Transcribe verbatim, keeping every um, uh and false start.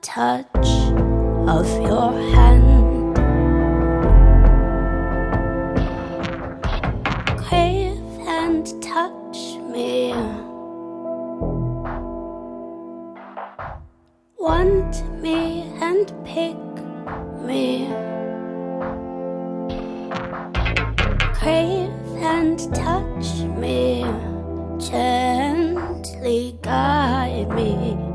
touch of your hand. Crave and touch me. Want me and pick me. Crave and touch me. Gently guide me.